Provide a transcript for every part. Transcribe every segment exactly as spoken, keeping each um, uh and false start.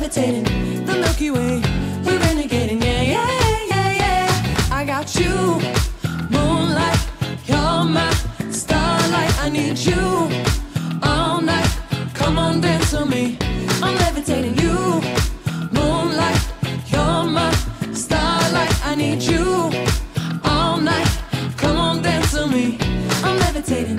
levitating, the Milky Way, we're renegading, yeah, yeah, yeah, yeah. I got you, moonlight, you're my starlight. I need you all night, come on dance with me. I'm levitating you, moonlight, you're my starlight. I need you all night, come on dance with me. I'm levitating.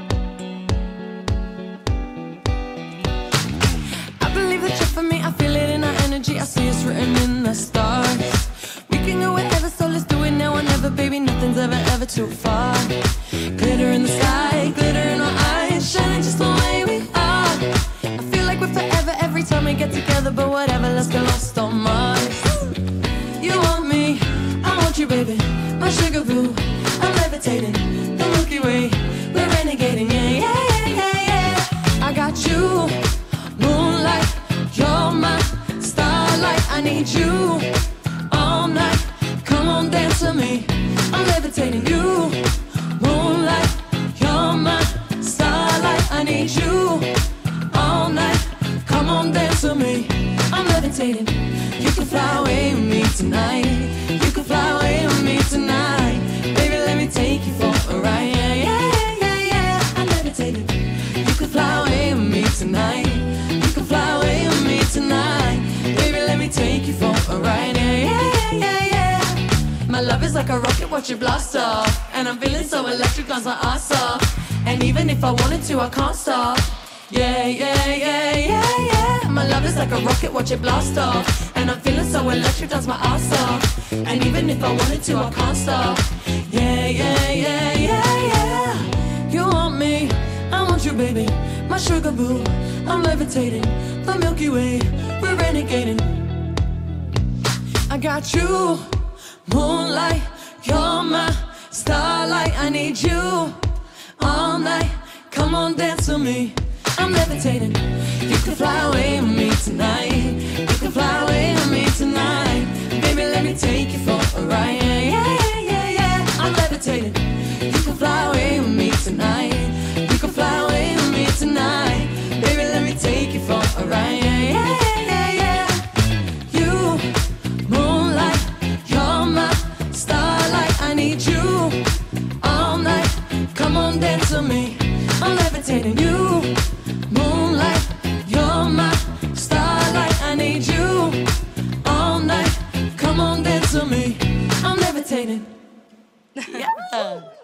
I believe that you're for me, I feel it in our energy, I see it's written in the stars. We can go wherever, so let's do it now or never, baby, nothing's ever, ever too far. Glitter in the sky, glitter in our eyes, shining just the way we are. I feel like we're forever every time we get together, but whatever, let's get lost on Mars. You want me, I want you, baby, my sugar boo. I'm levitating, the Milky Way, we're renegading, yeah, yeah, yeah, yeah. I got you, moonlight, you're my starlight. I need you all night, come on dance with me. I'm levitating you, moonlight, you're my starlight. I need you all night, come on dance with me. I'm levitating. You can fly away with me tonight, you can fly away with me tonight. Baby, let me take you for a ride, yeah, yeah, yeah, yeah. I'm levitating. You can fly away with me tonight, you can fly away with me tonight. Baby, let me take you for a ride, yeah, yeah, yeah, yeah. My love is like a rocket, watch it blast off, and I'm feeling so electric, bounce my ass off. And even if I wanted to, I can't stop. Yeah, yeah, yeah, yeah, yeah. My love is like a rocket, watch it blast off, and I'm feeling so electric, dance my ass off. And even if I wanted to, I can't stop. Yeah, yeah, yeah, yeah, yeah. You want me, I want you, baby, my sugar boo. I'm levitating, the Milky Way, we're renegading. I got you, moonlight, you're my starlight. I need you all night, come on dance with me. I'm levitating. You can fly away with me tonight, you can fly away with me tonight. Baby, let me take you for a ride, yeah, yeah, yeah, yeah. I'm levitating. You can fly away with me tonight, you can fly away with me tonight. Baby, let me take you for a ride, yeah, yeah, yeah, yeah. You, moonlight, you're my starlight. I need you all night, come on dance with me. I'm levitating you, moonlight, you're my starlight. I need you all night, come on dance with me. I'm levitating. Yeah.